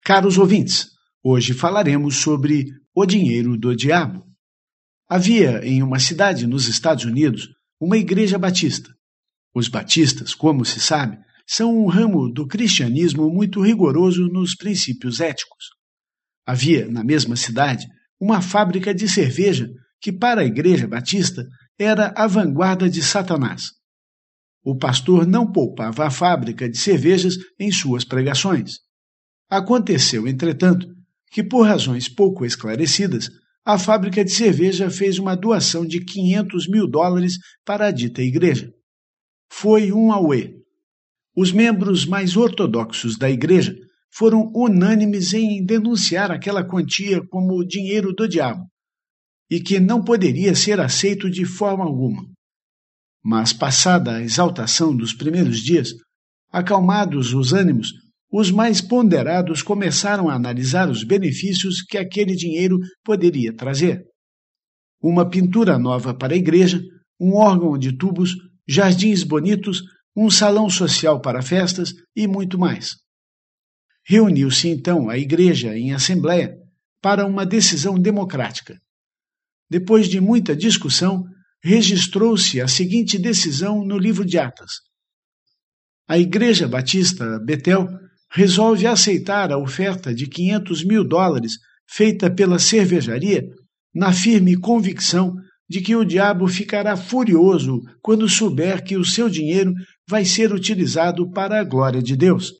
Caros ouvintes, hoje falaremos sobre o dinheiro do diabo. Havia em uma cidade nos Estados Unidos uma igreja batista. Os batistas, como se sabe, são um ramo do cristianismo muito rigoroso nos princípios éticos. Havia, na mesma cidade, uma fábrica de cerveja que, para a igreja batista, era a vanguarda de Satanás. O pastor não poupava a fábrica de cervejas em suas pregações. Aconteceu, entretanto, que, por razões pouco esclarecidas, a fábrica de cerveja fez uma doação de $500 mil para a dita igreja. Foi um auê. Os membros mais ortodoxos da igreja foram unânimes em denunciar aquela quantia como dinheiro do diabo e que não poderia ser aceito de forma alguma. Mas, passada a exaltação dos primeiros dias, acalmados os ânimos, os mais ponderados começaram a analisar os benefícios que aquele dinheiro poderia trazer. Uma pintura nova para a igreja, um órgão de tubos, jardins bonitos, um salão social para festas e muito mais. Reuniu-se então a igreja em assembleia para uma decisão democrática. Depois de muita discussão, registrou-se a seguinte decisão no livro de Atas. A Igreja Batista Betel resolve aceitar a oferta de $500 mil feita pela cervejaria, na firme convicção de que o diabo ficará furioso quando souber que o seu dinheiro vai ser utilizado para a glória de Deus.